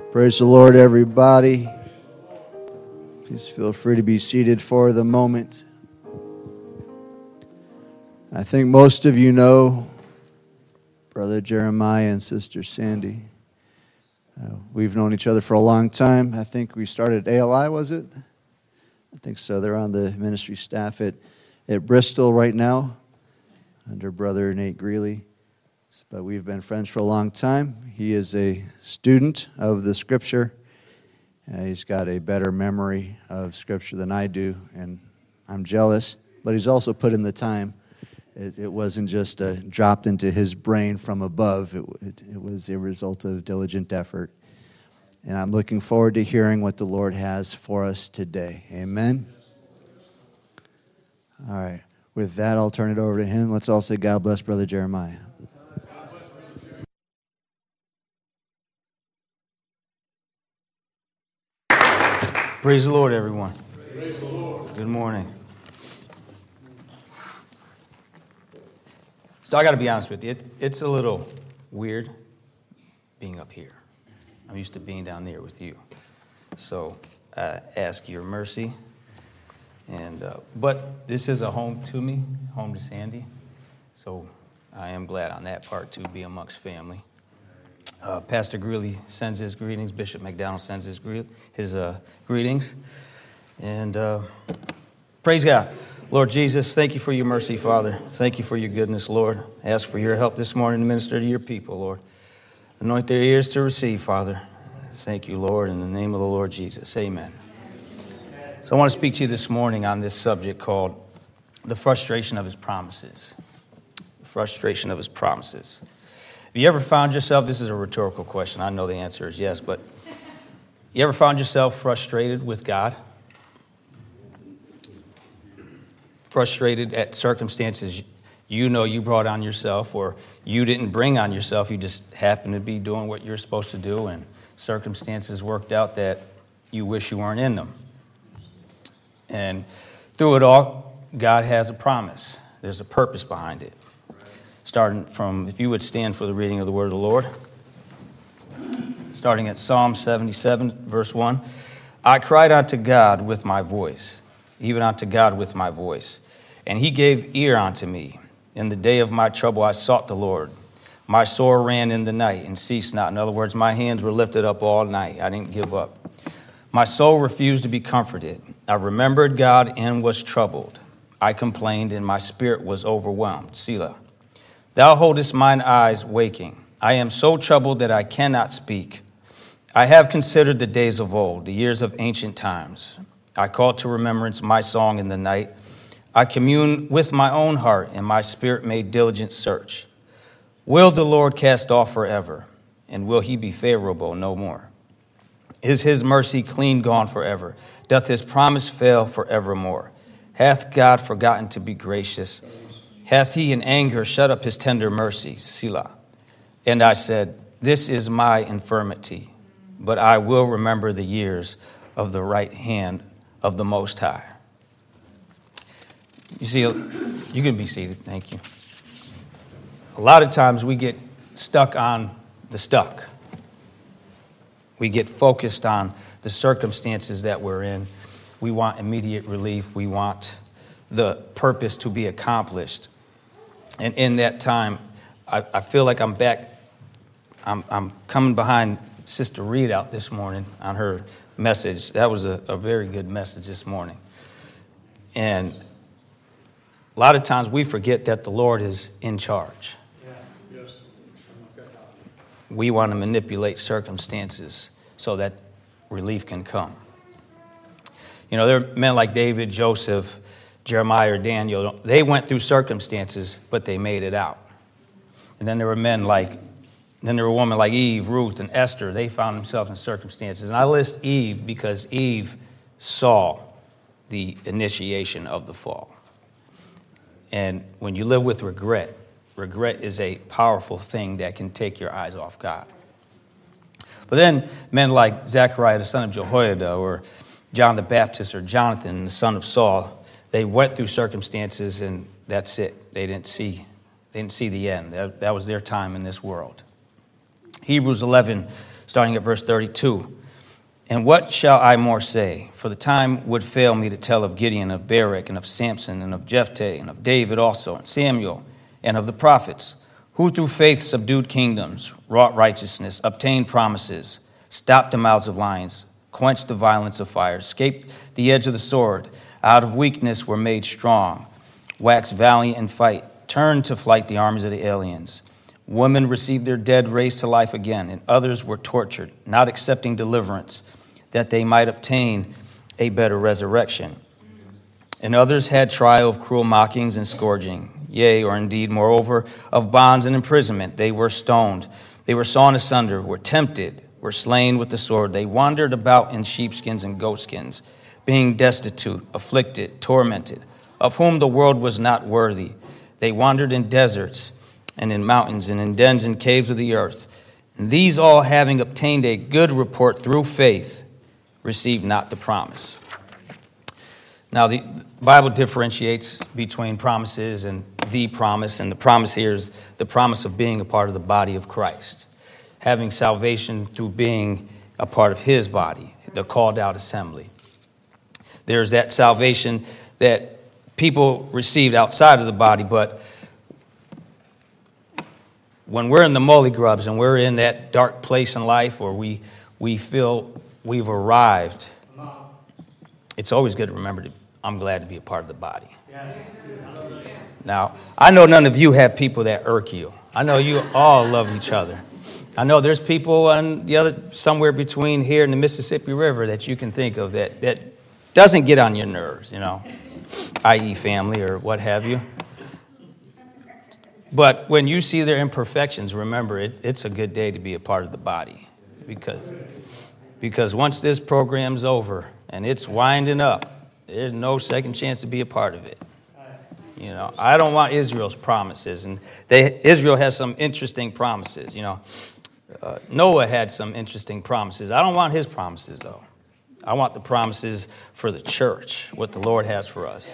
Praise the Lord, everybody. Please feel free to be seated for the moment. I think most of you know Brother Jeremiah and Sister Sandy. We've known each other for a long time. I think we started at ALI, was it? I think so. They're on the ministry staff at Bristol right now under Brother Nate Greeley. But we've been friends for a long time. He is a student of the Scripture. He's got a better memory of Scripture than I do, and I'm jealous. But he's also put in the time. It wasn't just dropped into his brain from above. It was a result of diligent effort. And I'm looking forward to hearing what the Lord has for us today. Amen? All right. With that, I'll turn it over to him. Let's all say, God bless Brother Jeremiah. Praise the Lord, everyone. Praise the Lord. Good morning. So I got to be honest with you. It's a little weird being up here. I'm used to being down there with you. So I ask your mercy. But this is a home to me, home to Sandy. So I am glad on that part to be amongst family. Pastor Greeley sends his greetings. Bishop McDonald sends his greetings. And praise God. Lord Jesus, thank you for your mercy, Father. Thank you for your goodness, Lord. I ask for your help this morning to minister to your people, Lord. Anoint their ears to receive, Father. Thank you, Lord, in the name of the Lord Jesus. Amen. So I want to speak to you this morning on this subject called the frustration of his promises. The frustration of his promises. Have you ever found yourself, this is a rhetorical question, I know the answer is yes, but you ever found yourself frustrated with God? Frustrated at circumstances you know you brought on yourself or you didn't bring on yourself, you just happened to be doing what you're supposed to do and circumstances worked out that you wish you weren't in them. And through it all, God has a promise. There's a purpose behind it. Starting from, if you would stand for the reading of the word of the Lord. Starting at Psalm 77, verse 1. I cried unto God with my voice, even unto God with my voice. And he gave ear unto me. In the day of my trouble I sought the Lord. My soul ran in the night and ceased not. In other words, my hands were lifted up all night. I didn't give up. My soul refused to be comforted. I remembered God and was troubled. I complained and my spirit was overwhelmed. Selah. Thou holdest mine eyes waking. I am so troubled that I cannot speak. I have considered the days of old, the years of ancient times. I call to remembrance my song in the night. I commune with my own heart, and my spirit made diligent search. Will the Lord cast off forever, and will he be favorable no more? Is his mercy clean gone forever? Doth his promise fail forevermore? Hath God forgotten to be gracious? Hath he in anger shut up his tender mercies? Selah. And I said, this is my infirmity, but I will remember the years of the right hand of the Most High. You see, you can be seated. Thank you. A lot of times we get stuck on the stuck. We get focused on the circumstances that we're in. We want immediate relief. We want the purpose to be accomplished. And in that time, I feel like I'm back. I'm coming behind Sister Reed out this morning on her message. That was a very good message this morning. And a lot of times we forget that the Lord is in charge. Yeah. Yes. We want to manipulate circumstances so that relief can come. You know, there are men like David, Joseph, Jeremiah, or Daniel. They went through circumstances, but they made it out. And then there were women like Eve, Ruth, and Esther. They found themselves in circumstances. And I list Eve because Eve saw the initiation of the fall. And when you live with regret, regret is a powerful thing that can take your eyes off God. But then men like Zechariah, the son of Jehoiada, or John the Baptist, or Jonathan, the son of Saul, they went through circumstances and that's it. They didn't see the end. That was their time in this world. Hebrews 11 starting at verse 32. And what shall I more say? For the time would fail me to tell of Gideon, of Barak, and of Samson, and of Jephthah, and of David also, and Samuel, and of the prophets, who through faith subdued kingdoms, wrought righteousness, obtained promises, stopped the mouths of lions, quenched the violence of fire, escaped the edge of the sword, out of weakness were made strong, waxed valiant in fight, turned to flight the armies of the aliens. Women received their dead raised to life again, and others were tortured, not accepting deliverance, that they might obtain a better resurrection. And others had trial of cruel mockings and scourging, yea, or indeed, moreover, of bonds and imprisonment. They were stoned, they were sawn asunder, were tempted, were slain with the sword. They wandered about in sheepskins and goatskins, being destitute, afflicted, tormented, of whom the world was not worthy. They wandered in deserts and in mountains and in dens and caves of the earth. And these all, having obtained a good report through faith, received not the promise. Now, the Bible differentiates between promises and the promise, and the promise here is the promise of being a part of the body of Christ, having salvation through being a part of his body, the called out assembly. There's that salvation that people received outside of the body, but when we're in the molly grubs and we're in that dark place in life, or we feel we've arrived, it's always good to remember I'm glad to be a part of the body. Now, I know none of you have people that irk you. I know you all love each other. I know there's people on the other, somewhere between here and the Mississippi River that you can think of that doesn't get on your nerves, i.e. family or what have you. But when you see their imperfections, remember it's a good day to be a part of the body, because once this program's over and it's winding up, there's no second chance to be a part of it. I don't want Israel's promises, and Israel has some interesting promises. Noah had some interesting promises. I don't want his promises, though. I want the promises for the church, what the Lord has for us.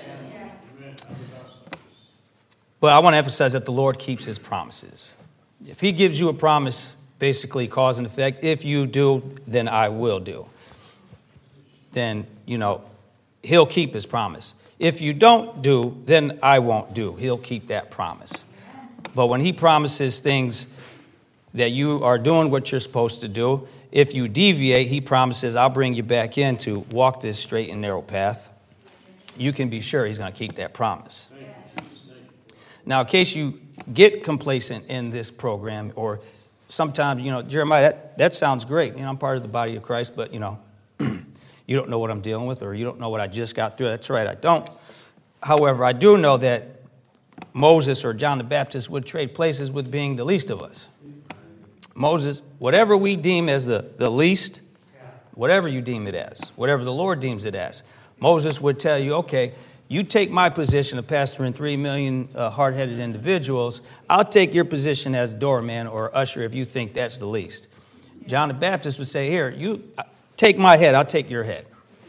But I want to emphasize that the Lord keeps his promises. If he gives you a promise, basically cause and effect, if you do, then I will do. Then, he'll keep his promise. If you don't do, then I won't do. He'll keep that promise. But when he promises things that you are doing what you're supposed to do, if you deviate, he promises, I'll bring you back in to walk this straight and narrow path. You can be sure he's going to keep that promise. Now, in case you get complacent in this program, or sometimes, Jeremiah, that sounds great. I'm part of the body of Christ, but, you don't know what I'm dealing with, or you don't know what I just got through. That's right, I don't. However, I do know that Moses or John the Baptist would trade places with being the least of us. Moses, whatever we deem as the least, whatever you deem it as, whatever the Lord deems it as, Moses would tell you, okay, you take my position of pastoring 3 million hard-headed individuals. I'll take your position as doorman or usher if you think that's the least. John the Baptist would say, here, you take my head, I'll take your head.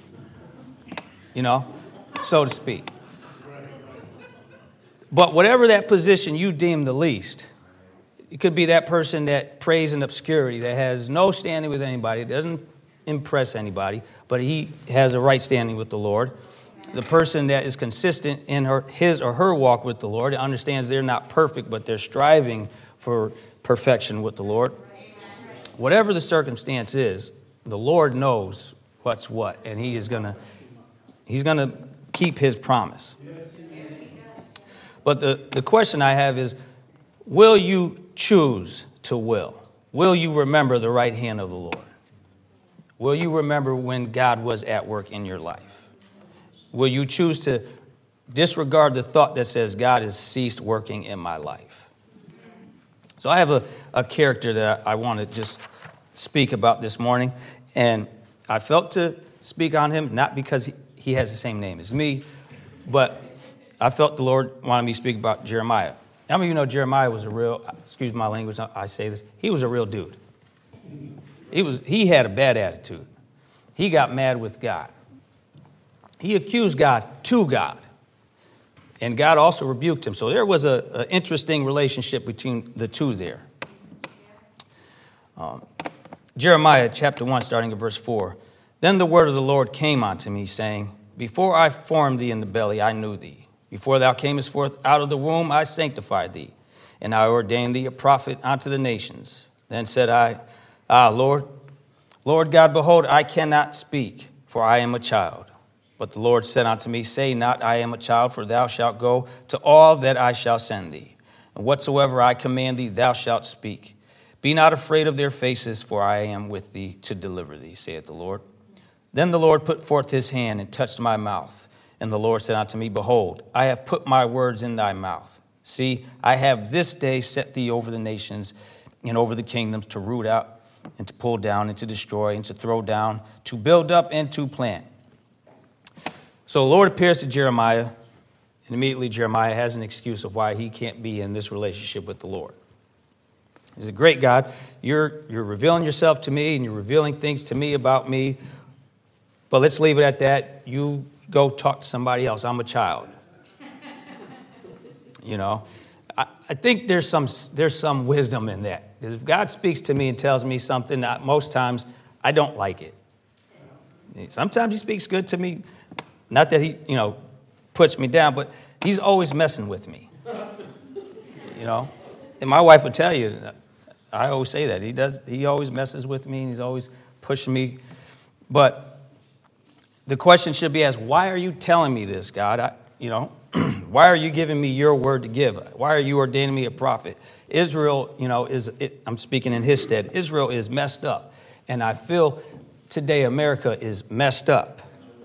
So to speak. But whatever that position you deem the least, it could be that person that prays in obscurity, that has no standing with anybody, doesn't impress anybody, but he has a right standing with the Lord. The person that is consistent in his or her walk with the Lord, understands they're not perfect, but they're striving for perfection with the Lord. Whatever the circumstance is, the Lord knows what's what, and he's going to keep his promise. But the question I have is, will you choose to will? Will you remember the right hand of the Lord? Will you remember when God was at work in your life? Will you choose to disregard the thought that says God has ceased working in my life? So I have a character that I want to just speak about this morning. And I felt to speak on him, not because he has the same name as me, but I felt the Lord wanted me to speak about Jeremiah. How many of you know Jeremiah was a real, excuse my language, I say this, he was a real dude. He had a bad attitude. He got mad with God. He accused God to God. And God also rebuked him. So there was an interesting relationship between the two there. Jeremiah chapter 1, starting at verse 4. Then the word of the Lord came unto me, saying, Before I formed thee in the belly, I knew thee. Before thou camest forth out of the womb, I sanctified thee. And I ordained thee a prophet unto the nations. Then said I, Lord God, behold, I cannot speak, for I am a child. But the Lord said unto me, Say not, I am a child, for thou shalt go to all that I shall send thee. And whatsoever I command thee, thou shalt speak. Be not afraid of their faces, for I am with thee to deliver thee, saith the Lord. Then the Lord put forth his hand and touched my mouth. And the Lord said unto me, Behold, I have put my words in thy mouth. See, I have this day set thee over the nations and over the kingdoms, to root out and to pull down and to destroy and to throw down, to build up and to plant. So the Lord appears to Jeremiah, and immediately Jeremiah has an excuse of why he can't be in this relationship with the Lord. He's a great God. You're revealing yourself to me, and you're revealing things to me about me. But let's leave it at that. You go talk to somebody else. I'm a child. You know, I think there's some wisdom in that. Because if God speaks to me and tells me something, most times I don't like it. Sometimes he speaks good to me. Not that he, puts me down, but he's always messing with me. And my wife would tell you, I always say that. He always messes with me, and he's always pushing me. But the question should be asked, why are you telling me this, God? Why are you giving me your word to give? Why are you ordaining me a prophet? Israel, I'm speaking in his stead. Israel is messed up. And I feel today America is messed up.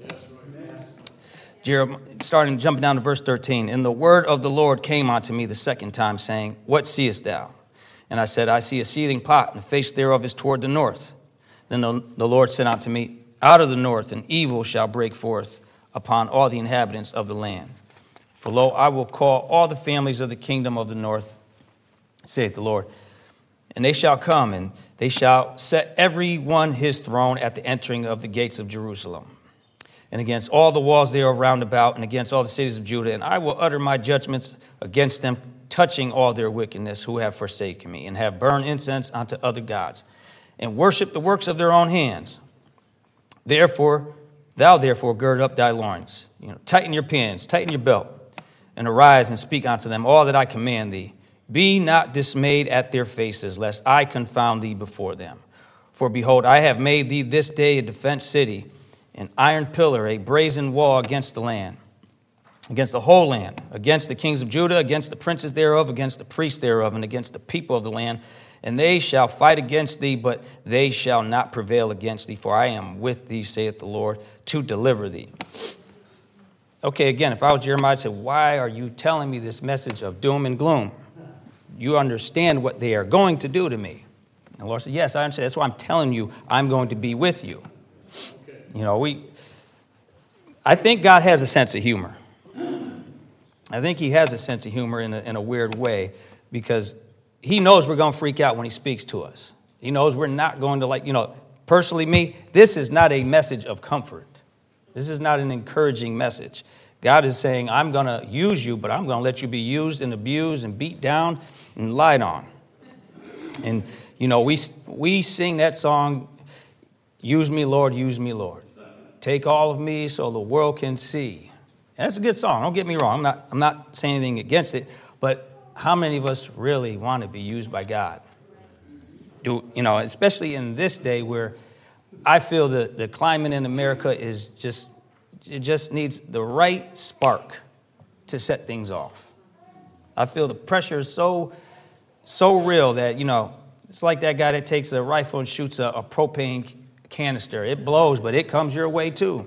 Jumping down to verse 13. And the word of the Lord came unto me the second time, saying, What seest thou? And I said, I see a seething pot, and the face thereof is toward the north. Then the Lord said unto me, Out of the north an evil shall break forth upon all the inhabitants of the land. For lo, I will call all the families of the kingdom of the north, saith the Lord. And they shall come, and they shall set every one his throne at the entering of the gates of Jerusalem, and against all the walls thereof round about, and against all the cities of Judah. And I will utter my judgments against them, touching all their wickedness, who have forsaken me, and have burned incense unto other gods, and worship the works of their own hands. Therefore, thou gird up thy loins, tighten your pins, tighten your belt, and arise and speak unto them all that I command thee. Be not dismayed at their faces, lest I confound thee before them. For behold, I have made thee this day a defense city, an iron pillar, a brazen wall against the land, against the whole land, against the kings of Judah, against the princes thereof, against the priests thereof, and against the people of the land. And they shall fight against thee, but they shall not prevail against thee, for I am with thee, saith the Lord, to deliver thee. Okay, again, if I was Jeremiah, I'd say, why are you telling me this message of doom and gloom? You understand what they are going to do to me. And the Lord said, yes, I understand. That's why I'm telling you I'm going to be with you. I think God has a sense of humor. I think he has a sense of humor in a weird way, because he knows we're going to freak out when he speaks to us. He knows we're not going to personally me, this is not a message of comfort. This is not an encouraging message. God is saying, I'm going to use you, but I'm going to let you be used and abused and beat down and lied on. And, we sing that song, Use me, Lord, use me, Lord. Take all of me so the world can see. And that's a good song. Don't get me wrong. I'm not saying anything against it, but how many of us really want to be used by God? Especially in this day where I feel the climate in America is just needs the right spark to set things off. I feel the pressure is so real that, it's like that guy that takes a rifle and shoots a propane canister. It blows, but it comes your way too.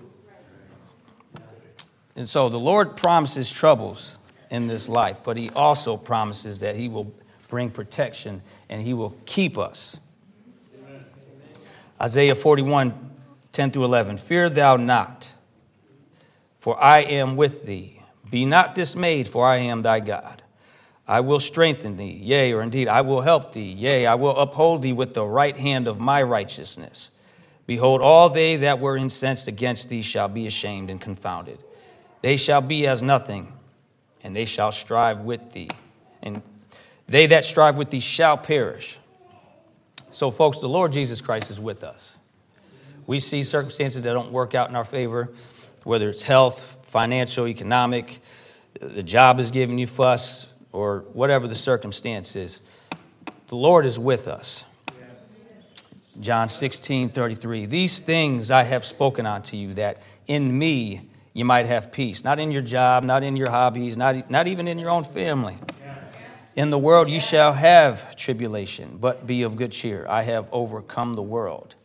And so the Lord promises troubles in this life, but he also promises that he will bring protection and he will keep us. Amen. Isaiah 41, 10 through 11. Fear thou not, for I am with thee. Be not dismayed, for I am thy God. I will strengthen thee, yea, or indeed I will help thee, yea, I will uphold thee with the right hand of my righteousness. Behold, all they that were incensed against thee shall be ashamed and confounded. They shall be as nothing, and they shall strive with thee. And they that strive with thee shall perish. So, folks, the Lord Jesus Christ is with us. We see circumstances that don't work out in our favor, whether it's health, financial, economic, the job is giving you fuss, or whatever the circumstance is. The Lord is with us. John 16:33. These things I have spoken unto you, that in me you might have peace. Not in your job, not in your hobbies, not even in your own family. In the world you shall have tribulation, but be of good cheer. I have overcome the world.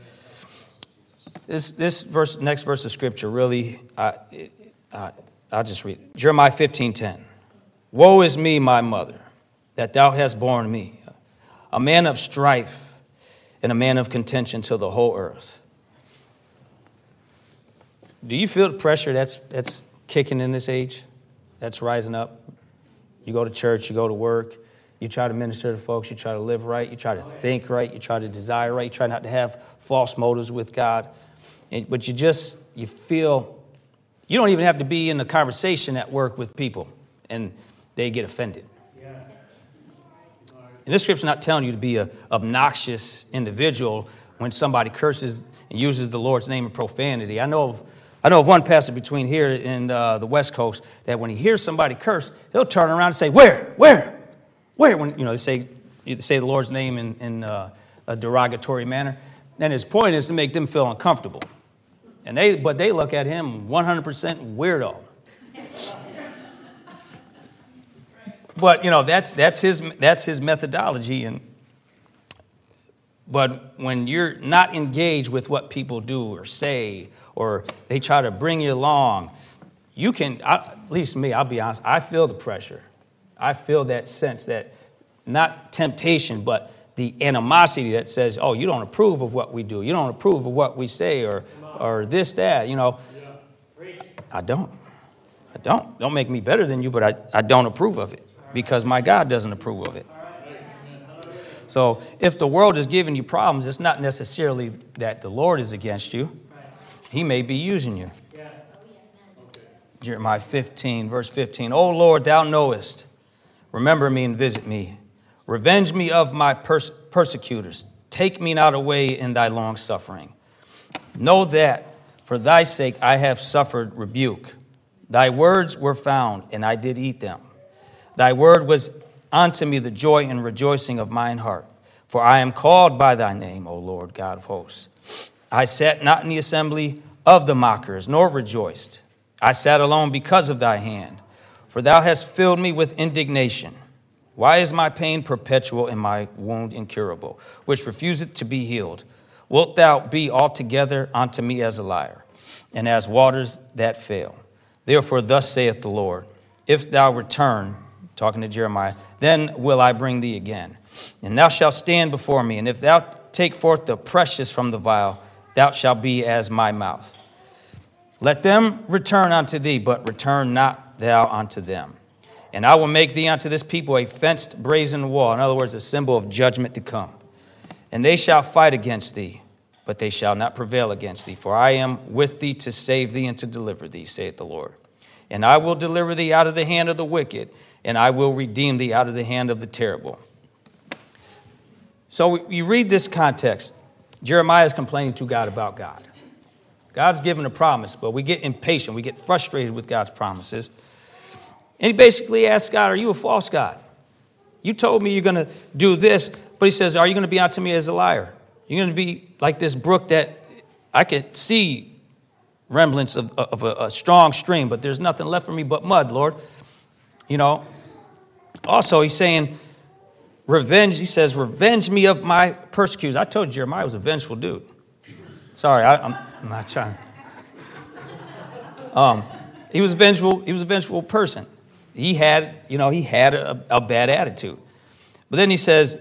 This verse, next verse of Scripture, really, I'll just read it. Jeremiah 15:10. Woe is me, my mother, that thou hast borne me, a man of strife and a man of contention to the whole earth. Do you feel the pressure that's kicking in this age, that's rising up? You go to church, you go to work, you try to minister to folks, you try to live right, you try to think right, you try to desire right, you try not to have false motives with God. But you feel, you don't even have to be in a conversation at work with people, and they get offended. And this scripture's not telling you to be an obnoxious individual when somebody curses and uses the Lord's name in profanity. I know of one pastor between here and the West Coast that when he hears somebody curse, he'll turn around and say, Where? When they say the Lord's name in a derogatory manner. And his point is to make them feel uncomfortable. But they look at him 100% weirdo. But that's his methodology. But when you're not engaged with what people do or say, or they try to bring you along, you can, at least me, I'll be honest, I feel the pressure. I feel that sense that, not temptation, but the animosity that says, oh, you don't approve of what we do. You don't approve of what we say, or this, that, I don't. Don't make me better than you, but I don't approve of it because my God doesn't approve of it. So if the world is giving you problems, it's not necessarily that the Lord is against you. He may be using you. Jeremiah 15, verse 15. O Lord, thou knowest. Remember me and visit me. Revenge me of my persecutors. Take me not away in thy long suffering. Know that for thy sake I have suffered rebuke. Thy words were found, and I did eat them. Thy word was unto me the joy and rejoicing of mine heart. For I am called by thy name, O Lord God of hosts. I sat not in the assembly of the mockers, nor rejoiced. I sat alone because of thy hand. For thou hast filled me with indignation. Why is my pain perpetual and my wound incurable, which refuseth to be healed? Wilt thou be altogether unto me as a liar, and as waters that fail? Therefore thus saith the Lord, if thou return, talking to Jeremiah, then will I bring thee again. And thou shalt stand before me, and if thou take forth the precious from the vial, thou shalt be as my mouth. Let them return unto thee, but return not thou unto them. And I will make thee unto this people a fenced brazen wall. In other words, a symbol of judgment to come. And they shall fight against thee, but they shall not prevail against thee. For I am with thee to save thee and to deliver thee, saith the Lord. And I will deliver thee out of the hand of the wicked, and I will redeem thee out of the hand of the terrible. So you read this context. Jeremiah is complaining to God about God. God's given a promise, but we get impatient. We get frustrated with God's promises. And he basically asks God, are you a false God? You told me you're going to do this, but he says, are you going to be unto me as a liar? You're going to be like this brook that I could see remnants of a strong stream, but there's nothing left for me but mud, Lord. Also, he's saying, revenge. He says, revenge me of my persecutors. I told you Jeremiah was a vengeful dude. Sorry, I'm not trying. He was vengeful. He was a vengeful person. He had a bad attitude. But then he says,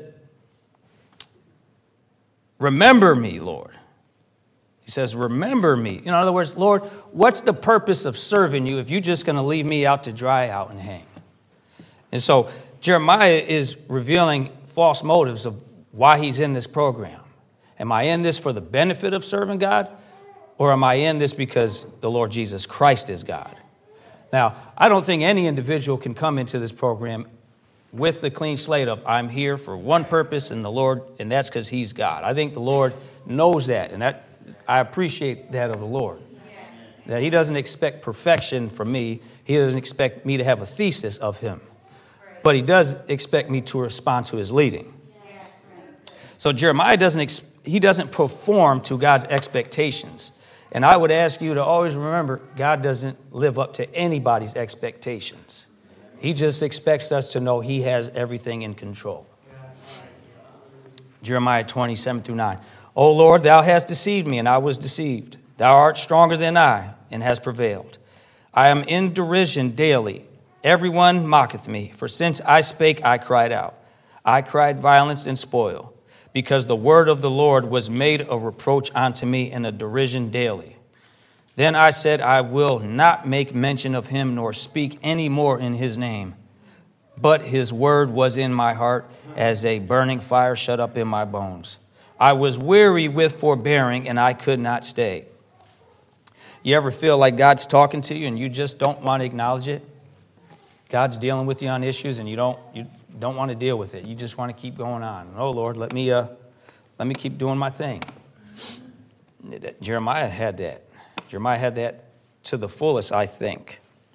remember me, Lord. He says, remember me. In other words, Lord, what's the purpose of serving you if you're just going to leave me out to dry out and hang? And so Jeremiah is revealing false motives of why he's in this program. Am I in this for the benefit of serving God? Or am I in this because the Lord Jesus Christ is God? Now, I don't think any individual can come into this program with the clean slate of I'm here for one purpose in the Lord, and that's because he's God. I think the Lord knows that, and that I appreciate that of the Lord. That he doesn't expect perfection from me. He doesn't expect me to have a thesis of him. But he does expect me to respond to his leading. So Jeremiah doesn't perform to God's expectations. And I would ask you to always remember, God doesn't live up to anybody's expectations. He just expects us to know he has everything in control. Jeremiah 27-9. O Lord, thou hast deceived me, and I was deceived. Thou art stronger than I, and hast prevailed. I am in derision daily. Everyone mocketh me. For since I spake, I cried out. I cried violence and spoil, because the word of the Lord was made a reproach unto me and a derision daily. Then I said, I will not make mention of him, nor speak any more in his name. But his word was in my heart as a burning fire shut up in my bones. I was weary with forbearing, and I could not stay. You ever feel like God's talking to you and you just don't want to acknowledge it? God's dealing with you on issues and you don't want to deal with it. You just want to keep going on. Oh Lord, let me keep doing my thing. Jeremiah had that. Jeremiah had that to the fullest, I think.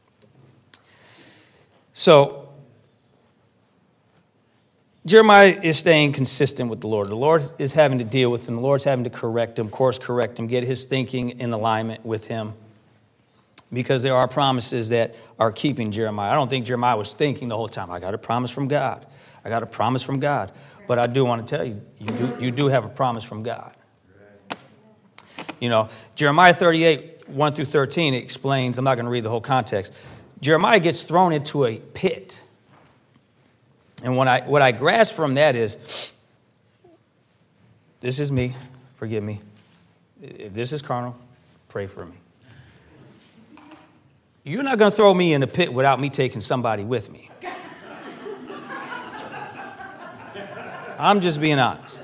So Jeremiah is staying consistent with the Lord. The Lord is having to deal with him. The Lord's having to correct him, course correct him, get his thinking in alignment with him. Because there are promises that are keeping Jeremiah. I don't think Jeremiah was thinking the whole time, I got a promise from God. I got a promise from God. But I do want to tell you, you do have a promise from God. You know, Jeremiah 38, 1 through 13 explains, I'm not going to read the whole context. Jeremiah gets thrown into a pit. And what I grasp from that is, this is me, forgive me. If this is carnal, pray for me. You're not going to throw me in the pit without me taking somebody with me. I'm just being honest.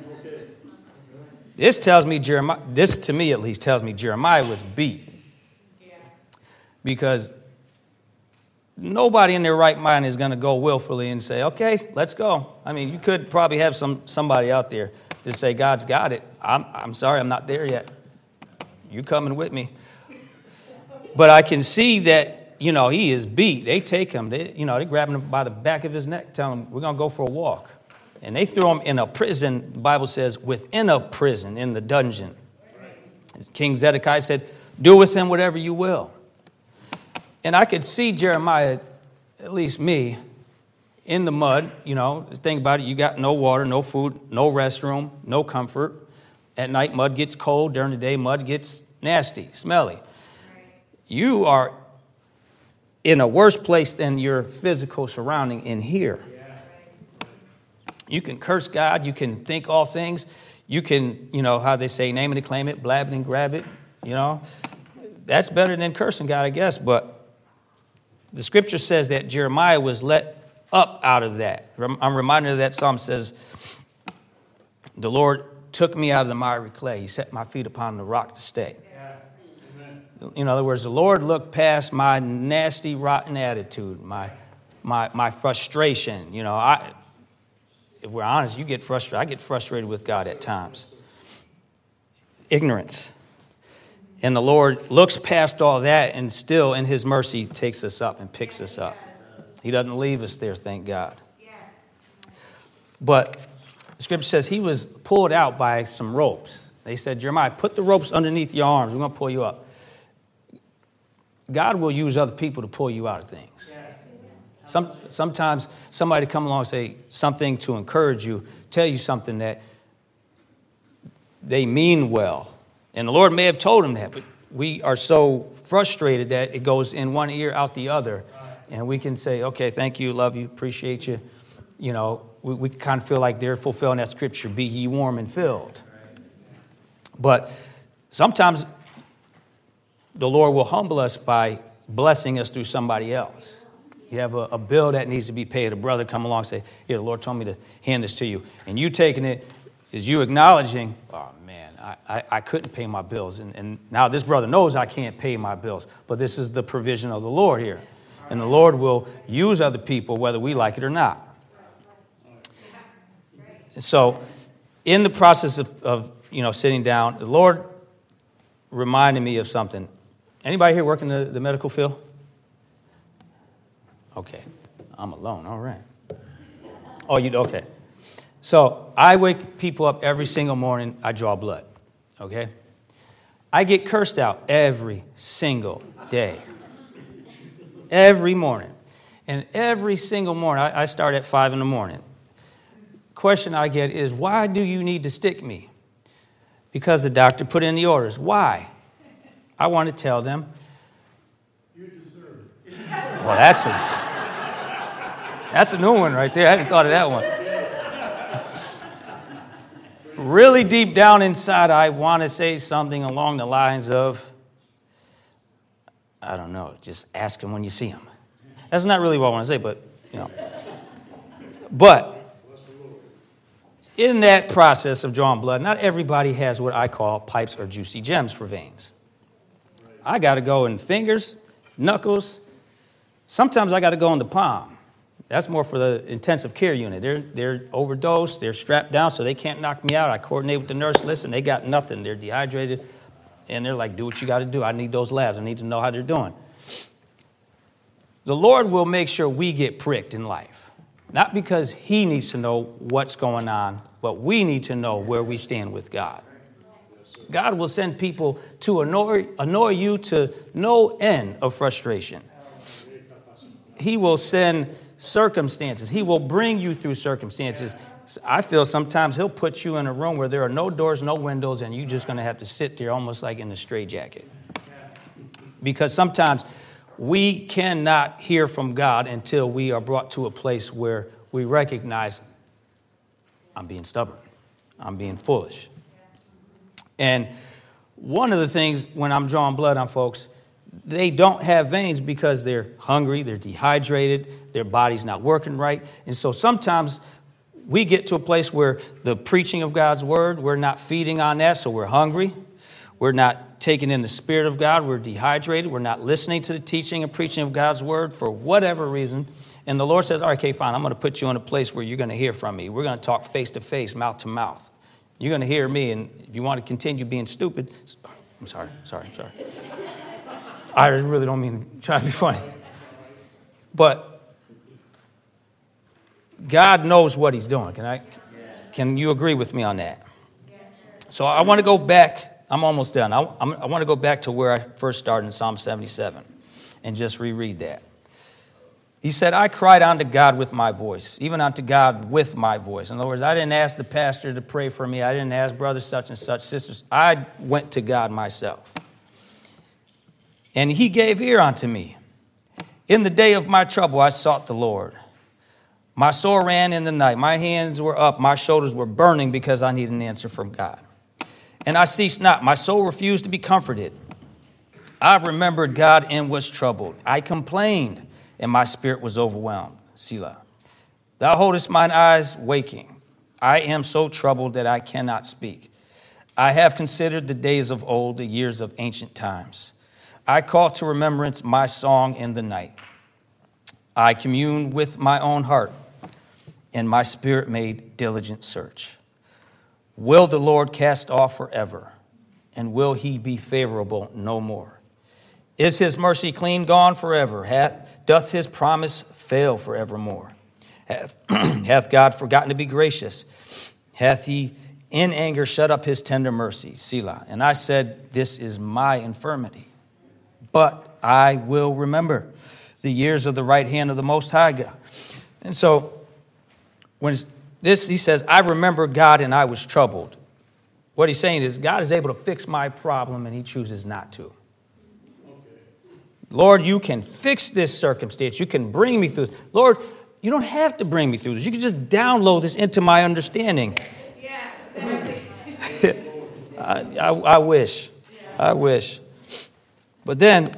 This to me at least tells me Jeremiah was beat. Because nobody in their right mind is going to go willfully and say, okay, let's go. I mean, you could probably have somebody out there to say, God's got it. I'm sorry, I'm not there yet. You coming with me. But I can see that, he is beat. They take him, they grab him by the back of his neck, tell him, we're going to go for a walk. And they threw him in a prison, the Bible says, within a prison, in the dungeon. King Zedekiah said, do with him whatever you will. And I could see Jeremiah, at least me, in the mud. Think about it. You got no water, no food, no restroom, no comfort. At night, mud gets cold. During the day, mud gets nasty, smelly. You are in a worse place than your physical surrounding in here. You can curse God. You can think all things. You can, how they say, name it and claim it, blab it and grab it. That's better than cursing God, I guess. But the scripture says that Jeremiah was let up out of that. I'm reminded of that psalm says, the Lord took me out of the miry clay. He set my feet upon the rock to stay. In other words, the Lord looked past my nasty, rotten attitude, my frustration. If we're honest, you get frustrated. I get frustrated with God at times. Ignorance. And the Lord looks past all that and still, in his mercy, takes us up and picks us up. He doesn't leave us there, thank God. But the scripture says he was pulled out by some ropes. They said, Jeremiah, put the ropes underneath your arms. We're going to pull you up. God will use other people to pull you out of things. Sometimes somebody come along and say something to encourage you, tell you something that they mean well. And the Lord may have told him that, but we are so frustrated that it goes in one ear, out the other. And we can say, okay, thank you, love you, appreciate you. We kind of feel like they're fulfilling that scripture, be ye warm and filled. But sometimes the Lord will humble us by blessing us through somebody else. You have a bill that needs to be paid. A brother come along and say, here, the Lord told me to hand this to you. And you taking it is you acknowledging, oh, man, I couldn't pay my bills. And now this brother knows I can't pay my bills. But this is the provision of the Lord here. And the Lord will use other people whether we like it or not. And so in the process of sitting down, the Lord reminded me of something. Anybody here work in the medical field? Okay. I'm alone. All right. Oh, you okay. So I wake people up every single morning. I draw blood. Okay? I get cursed out every single day. Every morning. And every single morning, I start at 5 in the morning. Question I get is, why do you need to stick me? Because the doctor put in the orders. Why? I want to tell them. You deserve it. Well, that's a new one right there. I hadn't thought of that one. Really deep down inside, I want to say something along the lines of, I don't know, just ask him when you see him. That's not really what I want to say, but, But in that process of drawing blood, not everybody has what I call pipes or juicy gems for veins. I got to go in fingers, knuckles. Sometimes I got to go in the palm. That's more for the intensive care unit. They're overdosed. They're strapped down, so they can't knock me out. I coordinate with the nurse. Listen, they got nothing. They're dehydrated. And they're like, do what you got to do. I need those labs. I need to know how they're doing. The Lord will make sure we get pricked in life. Not because he needs to know what's going on, but we need to know where we stand with God. God will send people to annoy you to no end of frustration. He will send circumstances. He will bring you through circumstances. I feel sometimes he'll put you in a room where there are no doors, no windows, and you're just going to have to sit there almost like in a straitjacket. Because sometimes we cannot hear from God until we are brought to a place where we recognize, I'm being stubborn. I'm being foolish. And one of the things when I'm drawing blood on folks, they don't have veins because they're hungry, they're dehydrated, their body's not working right. And so sometimes we get to a place where the preaching of God's word, we're not feeding on that, so we're hungry. We're not taking in the Spirit of God. We're dehydrated. We're not listening to the teaching and preaching of God's word for whatever reason. And the Lord says, all right, okay, fine, I'm going to put you in a place where you're going to hear from me. We're going to talk face to face, mouth to mouth. You're going to hear me, and if you want to continue being stupid, I'm sorry. I really don't mean to try to be funny. But God knows what he's doing. Can you agree with me on that? So I want to go back. I'm almost done. I want to go back to where I first started in Psalm 77 and just reread that. He said, I cried unto God with my voice, even unto God with my voice. In other words, I didn't ask the pastor to pray for me. I didn't ask brothers such and such, sisters. I went to God myself. And he gave ear unto me. In the day of my trouble, I sought the Lord. My soul ran in the night. My hands were up. My shoulders were burning because I needed an answer from God. And I ceased not. My soul refused to be comforted. I remembered God and was troubled. I complained, and my spirit was overwhelmed. Selah. Thou holdest mine eyes waking. I am so troubled that I cannot speak. I have considered the days of old, the years of ancient times. I call to remembrance my song in the night. I commune with my own heart, and my spirit made diligent search. Will the Lord cast off forever, and will he be favorable no more? Is his mercy clean gone forever? Doth his promise fail forevermore? Hath God forgotten to be gracious? Hath he in anger shut up his tender mercy? Selah. And I said, this is my infirmity. But I will remember the years of the right hand of the Most High God. And so when he says, I remember God and I was troubled. What he's saying is God is able to fix my problem and he chooses not to. Lord, you can fix this circumstance. You can bring me through this. Lord, you don't have to bring me through this. You can just download this into my understanding. Yeah. I wish. I wish. But then,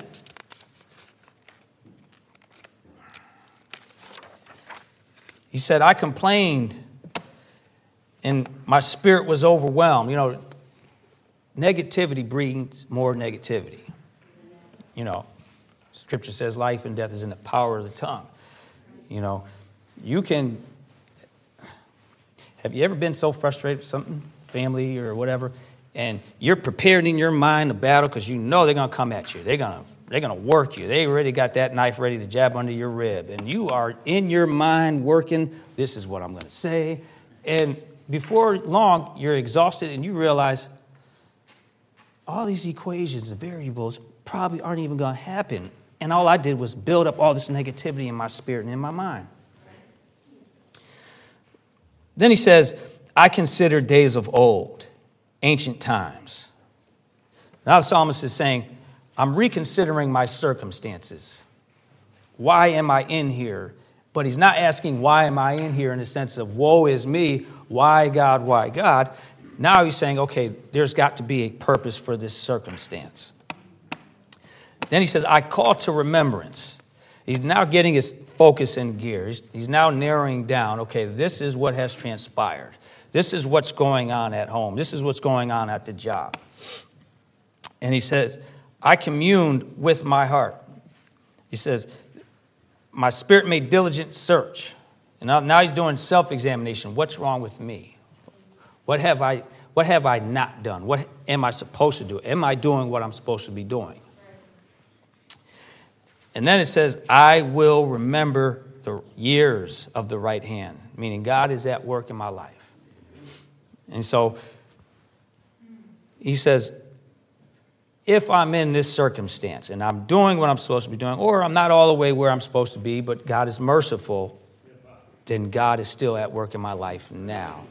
he said, I complained and my spirit was overwhelmed. You know, negativity breeds more negativity. You know, Scripture says life and death is in the power of the tongue. You know, you can... Have you ever been so frustrated with something, family or whatever, and you're prepared in your mind a battle because you know they're going to come at you. They're going to work you. They already got that knife ready to jab under your rib. And you are in your mind working, this is what I'm going to say. And before long, you're exhausted and you realize all these equations and variables probably aren't even going to happen. And all I did was build up all this negativity in my spirit and in my mind. Then he says, I consider days of old, ancient times. Now the psalmist is saying, I'm reconsidering my circumstances. Why am I in here? But he's not asking, why am I in here in the sense of, woe is me, why God, why God? Now he's saying, okay, there's got to be a purpose for this circumstance. Then he says, I call to remembrance. He's now getting his focus in gear. He's now narrowing down, okay, this is what has transpired. This is what's going on at home. This is what's going on at the job. And he says, I communed with my heart. He says, my spirit made diligent search. And now he's doing self-examination. What's wrong with me? What have I not done? What am I supposed to do? Am I doing what I'm supposed to be doing? And then it says, I will remember the years of the right hand, meaning God is at work in my life. And so he says, if I'm in this circumstance and I'm doing what I'm supposed to be doing, or I'm not all the way where I'm supposed to be, but God is merciful, then God is still at work in my life now.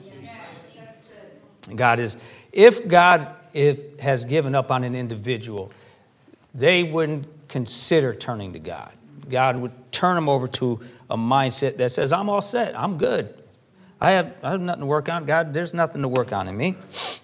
If God has given up on an individual, they wouldn't consider turning to God. God would turn them over to a mindset that says, I'm all set. I'm good. I have nothing to work on. God, there's nothing to work on in me.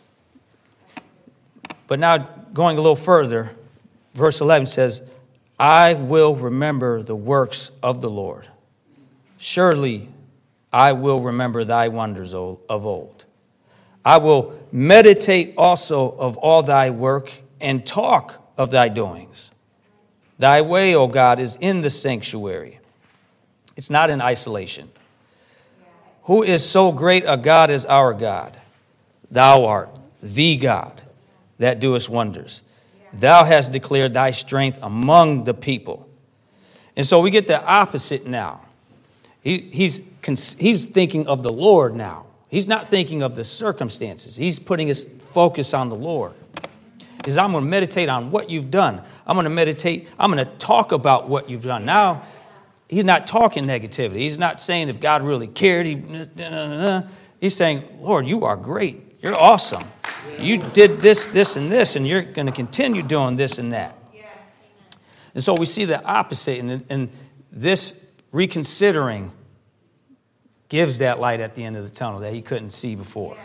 But now going a little further, verse 11 says, I will remember the works of the Lord. Surely I will remember thy wonders of old. I will meditate also of all thy work and talk of thy doings. Thy way, O God, is in the sanctuary. It's not in isolation. Who is so great a God as our God? Thou art the God that doest wonders. Thou hast declared thy strength among the people. And so we get the opposite now. He's thinking of the Lord now. He's not thinking of the circumstances. He's putting his focus on the Lord. He says, I'm going to meditate on what you've done. I'm going to talk about what you've done. Now, he's not talking negativity. He's not saying if God really cared. He's saying, Lord, you are great. You're awesome. You did this, this, and this, and you're going to continue doing this and that. And so we see the opposite, and this reconsidering gives that light at the end of the tunnel that he couldn't see before.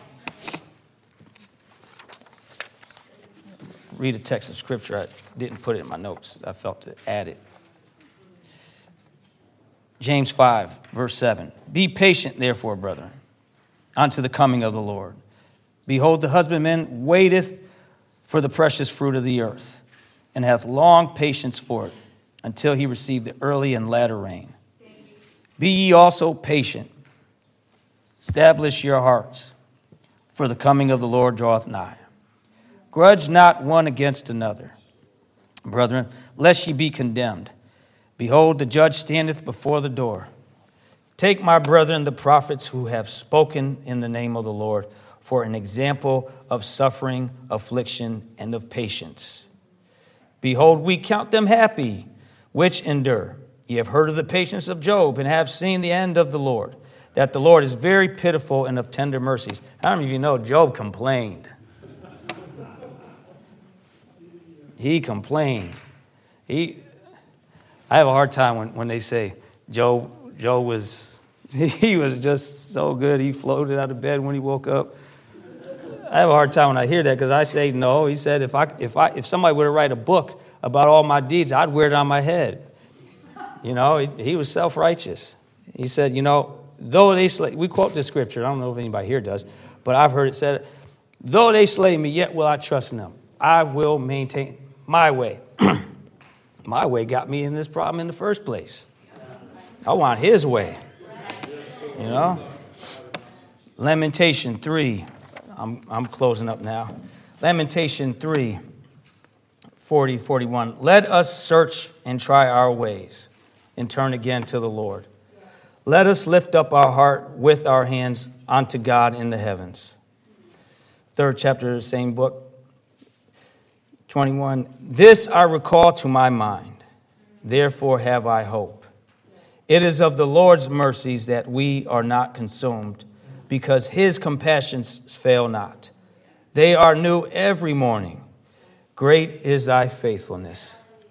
Read a text of scripture. I didn't put it in my notes. I felt to add it. James 5, verse 7. Be patient, therefore, brethren, unto the coming of the Lord. Behold, the husbandman waiteth for the precious fruit of the earth, and hath long patience for it, until he receive the early and latter rain. Be ye also patient. Establish your hearts, for the coming of the Lord draweth nigh. Grudge not one against another, brethren, lest ye be condemned. Behold, the judge standeth before the door. Take, my brethren, the prophets who have spoken in the name of the Lord, for an example of suffering, affliction, and of patience. Behold, we count them happy, which endure. Ye have heard of the patience of Job, and have seen the end of the Lord, that the Lord is very pitiful and of tender mercies. How many of you know Job complained? He complained. I have a hard time when they say Job was, he was just so good. He floated out of bed when he woke up. I have a hard time when I hear that because I say no. He said if somebody were to write a book about all my deeds, I'd wear it on my head. You know, he was self-righteous. He said, you know, though they slay, we quote this scripture. I don't know if anybody here does, but I've heard it said, though they slay me, yet will I trust in them. I will maintain my way. My way got me in this problem in the first place. I want his way. You know? Lamentation 3. I'm closing up now. Lamentation 3, 40, 41. Let us search and try our ways and turn again to the Lord. Let us lift up our heart with our hands unto God in the heavens. 3rd chapter of the same book. 21. This I recall to my mind, therefore have I hope. It is of the Lord's mercies that we are not consumed, because his compassions fail not. They are new every morning. Great is thy faithfulness.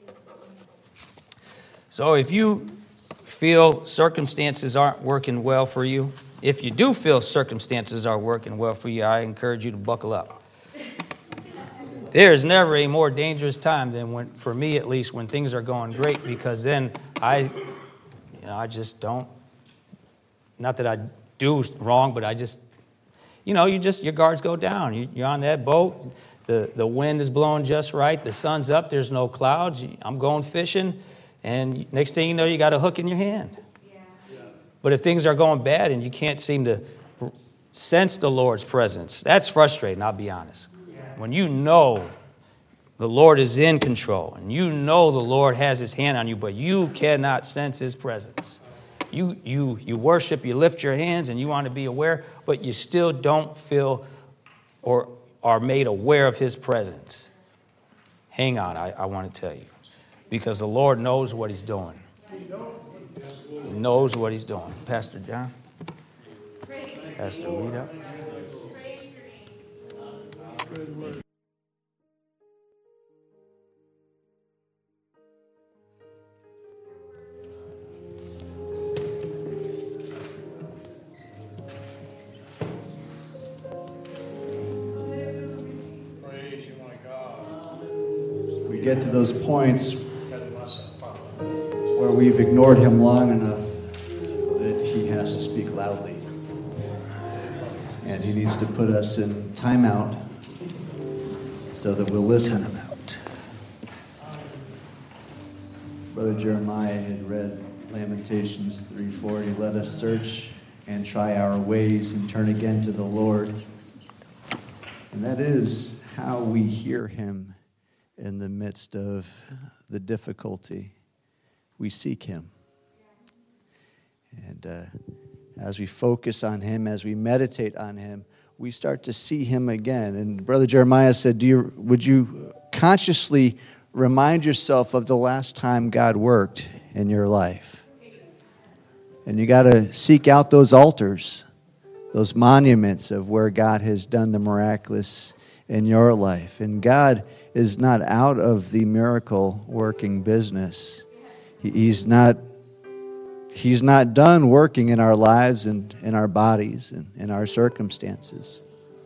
So if you feel circumstances aren't working well for you, if you do feel circumstances are working well for you, I encourage you to buckle up. There is never a more dangerous time than when, for me at least, when things are going great, because then I just don't, not that I do wrong, but I just, your guards go down. You're on that boat, the wind is blowing just right, the sun's up, there's no clouds, I'm going fishing, and next thing you know, you got a hook in your hand. Yeah. But if things are going bad and you can't seem to sense the Lord's presence, that's frustrating, I'll be honest. When you know the Lord is in control and you know the Lord has his hand on you, but you cannot sense his presence. You worship, you lift your hands and you want to be aware, but you still don't feel or are made aware of his presence. Hang on, I want to tell you. Because the Lord knows what he's doing. He knows what he's doing. Pastor John? Pastor Rita? Praise you, my God. We get to those points where we've ignored him long enough that he has to speak loudly. And he needs to put us in timeout so that we'll listen. Brother Jeremiah had read Lamentations 3:40. Let us search and try our ways and turn again to the Lord. And that is how we hear him in the midst of the difficulty. We seek him. And as we focus on him, as we meditate on him, we start to see him again. And Brother Jeremiah said, would you consciously remind yourself of the last time God worked in your life? And you got to seek out those altars, those monuments of where God has done the miraculous in your life. And God is not out of the miracle working business. He's not done working in our lives and in our bodies and in our circumstances.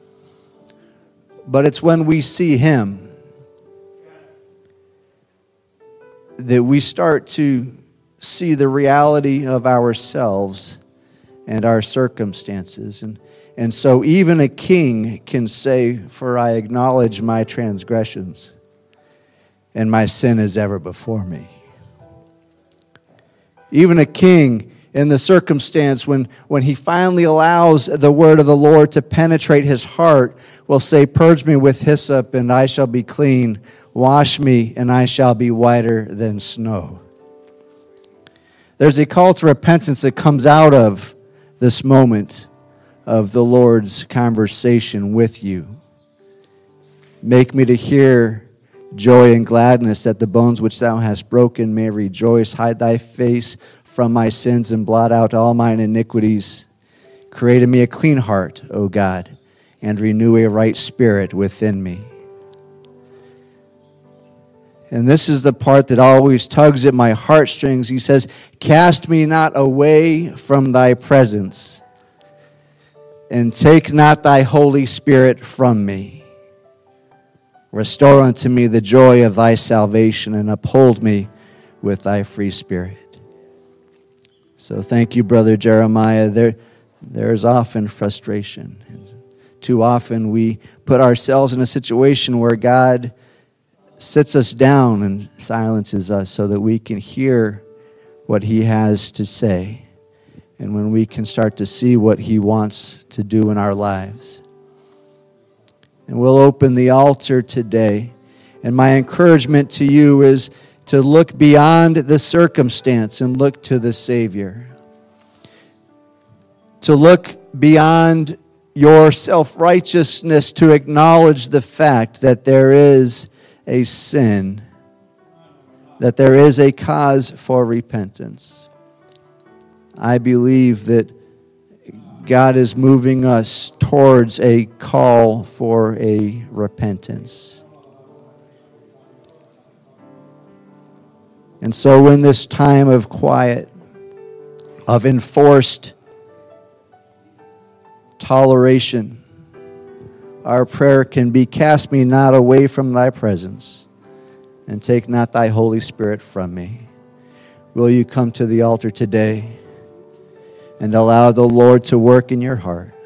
But it's when we see him that we start to see the reality of ourselves and our circumstances. And so even a king can say, for I acknowledge my transgressions, and my sin is ever before me. Even a king in the circumstance when he finally allows the word of the Lord to penetrate his heart will say, purge me with hyssop and I shall be clean. Wash me and I shall be whiter than snow. There's a call to repentance that comes out of this moment of the Lord's conversation with you. Make me to hear joy and gladness, that the bones which thou hast broken may rejoice. Hide thy face from my sins and blot out all mine iniquities. Create in me a clean heart, O God, and renew a right spirit within me. And this is the part that always tugs at my heartstrings. He says, cast me not away from thy presence, and take not thy Holy Spirit from me. Restore unto me the joy of thy salvation, and uphold me with thy free spirit. So thank you, Brother Jeremiah. There's often frustration. And, 'Too often we put ourselves in a situation where God, we don't want to hear him. We don't want to listen. We don't want to sits us down and silences us so that we can hear what he has to say, and when we can start to see what he wants to do in our lives. And we'll open the altar today. And my encouragement to you is to look beyond the circumstance and look to the Savior. To look beyond your self-righteousness, to acknowledge the fact that there is a sin, that there is a cause for repentance. I believe that God is moving us towards a call for a repentance. And so in this time of quiet, of enforced toleration, our prayer can be, cast me not away from thy presence, and take not thy Holy Spirit from me. Will you come to the altar today and allow the Lord to work in your heart?